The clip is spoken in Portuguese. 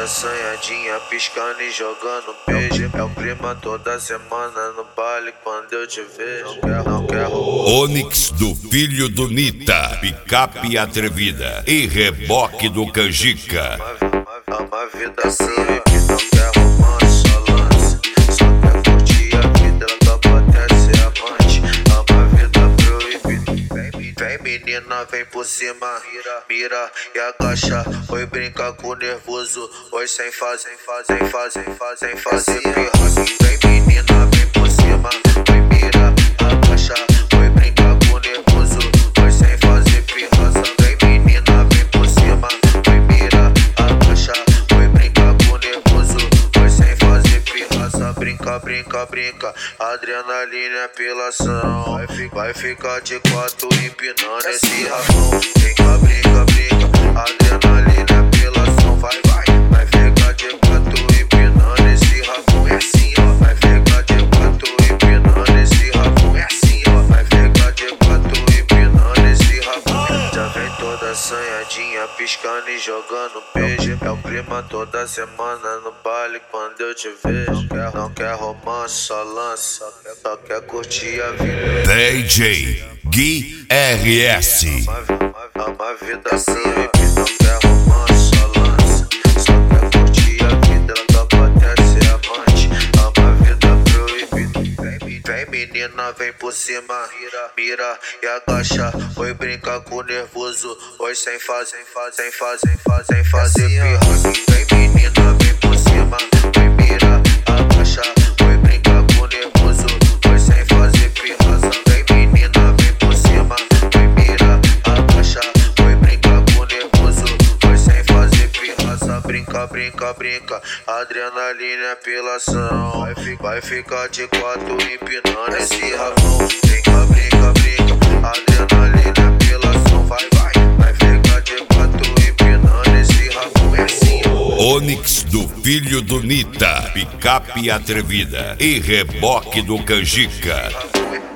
assanhadinha, piscando e jogando beijo. É o clima toda semana no baile quando eu te vejo. Não quero Onix do filho do Nita, picape atrevida e reboque do Canjica. uma vida assim, não quer romance, só lance. Só quer curtir a vida, ela topa até ser amante. Uma vida proibida. Vem menina, vem por cima, mira e agacha. Oi, brinca com o nervoso, oi sem fazer pirra. Vem menina, vem por cima, oi mira, agacha. Oi, brinca com o nervoso, oi sem fazer pirra. Vem menina, vem por cima, oi mira, agacha. Oi, brinca com o nervoso, oi sem fazer pirra. Só brinca, adrenalina é apelação. Vai ficar de quatro empinando esse rabão. Brinca, adrenalina é apelação. Vai ficar de quatro empinando esse rabão. É assim, ó. Vai ficar de quatro empinando esse rabão. É assim, ó. Vai ficar de quatro empinando esse rabão. Já vem toda assanhadinha, piscando e jogando beijo. É o clima toda semana no baile quando eu te vejo. Não quer romance, só lança, só quer curtir a vida. DJ Gui RS. Uma vida assim, não quer romance, só lança, só quer curtir a vida, ela topa até ser amante. Uma vida proibida. Vem menina, vem por cima, mira e agacha. Oi, brinca com o nervoso, oi sem fazer pirra. Vem menina, vem por cima, oi mira, agacha. Oi, brinca com o nervoso, oi sem fazer pirra. Vem menina, vem por cima, oi mira, agacha. Oi, brinca com o nervoso, oi sem fazer pirra. Só brinca, adrenalina é apelação. Vai ficar de quatro empinando esse rabão. Brinca, adrenalina é apelação. Vai ficar de quatro empinando esse rabão. É assim, ó. Onix do filho do Nita, picape atrevida e reboque do Canjica.